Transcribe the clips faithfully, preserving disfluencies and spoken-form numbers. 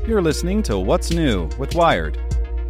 You're listening to What's New with Wired.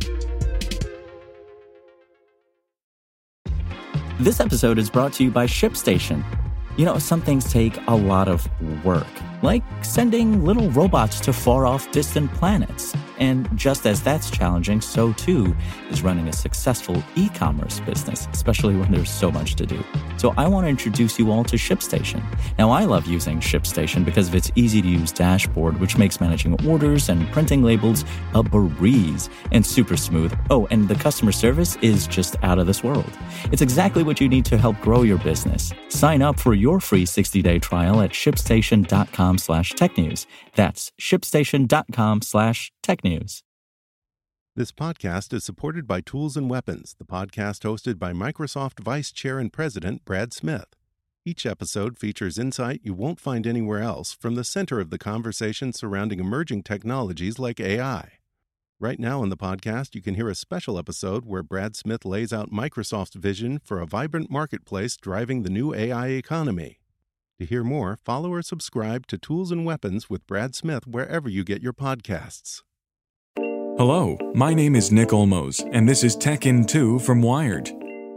This episode is brought to you by ShipStation. You know, some things take a lot of work, like sending little robots to far-off distant planets. And just as that's challenging, so too is running a successful e-commerce business, especially when there's so much to do. So I want to introduce you all to ShipStation. Now, I love using ShipStation because of its easy-to-use dashboard, which makes managing orders and printing labels a breeze and super smooth. Oh, and the customer service is just out of this world. It's exactly what you need to help grow your business. Sign up for your free sixty-day trial at shipstation.com slash technews. That's shipstation.com slash technews. This podcast is supported by Tools and Weapons, the podcast hosted by Microsoft Vice Chair and President Brad Smith. Each episode features insight you won't find anywhere else from the center of the conversation surrounding emerging technologies like A I. Right now in the podcast, you can hear a special episode where Brad Smith lays out Microsoft's vision for a vibrant marketplace driving the new A I economy. To hear more, follow or subscribe to Tools and Weapons with Brad Smith wherever you get your podcasts. Hello, my name is Nick Olmos, and this is Tech In two from Wired.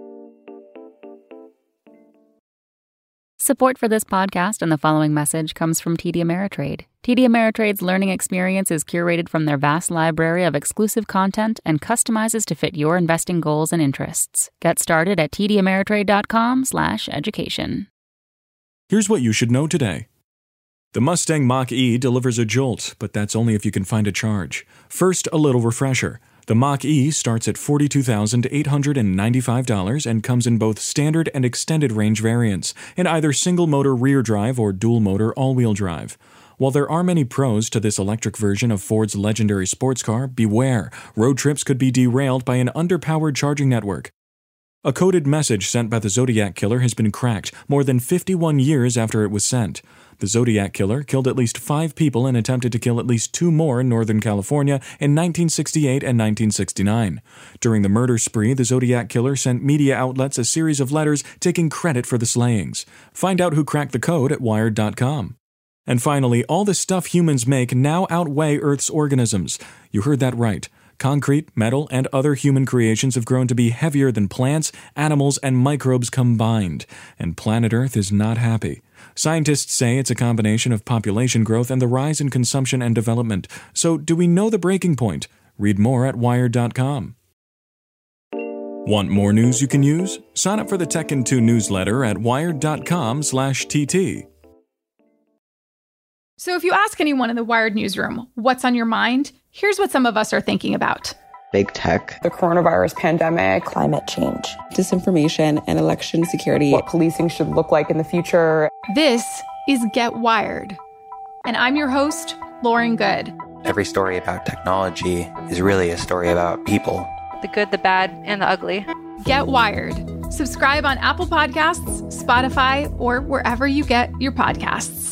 Support for this podcast and the following message comes from T D Ameritrade. T D Ameritrade's learning experience is curated from their vast library of exclusive content and customizes to fit your investing goals and interests. Get started at tdameritrade.com slash education. Here's what you should know today. The Mustang Mach-E delivers a jolt, but that's only if you can find a charge. First, a little refresher. The Mach-E starts at forty-two thousand eight hundred ninety-five dollars and comes in both standard and extended range variants, in either single-motor rear drive or dual-motor all-wheel drive. While there are many pros to this electric version of Ford's legendary sports car, beware, road trips could be derailed by an underpowered charging network. A coded message sent by the Zodiac Killer has been cracked more than fifty-one years after it was sent. The Zodiac Killer killed at least five people and attempted to kill at least two more in Northern California in nineteen sixty-eight and nineteen sixty-nine. During the murder spree, the Zodiac Killer sent media outlets a series of letters taking credit for the slayings. Find out who cracked the code at wired dot com. And finally, all the stuff humans make now outweigh Earth's organisms. You heard that right. Concrete, metal, and other human creations have grown to be heavier than plants, animals, and microbes combined. And planet Earth is not happy. Scientists say it's a combination of population growth and the rise in consumption and development. So, do we know the breaking point? Read more at wired dot com. Want more news you can use? Sign up for the Tech In two newsletter at wired dot com slash T T. So if you ask anyone in the Wired newsroom, what's on your mind? Here's what some of us are thinking about. Big tech, the coronavirus pandemic, climate change, disinformation, and election security. What policing should look like in the future. This is Get Wired. And I'm your host, Lauren Good. Every story about technology is really a story about people. The good, the bad, and the ugly. Get Wired. Subscribe on Apple Podcasts, Spotify, or wherever you get your podcasts.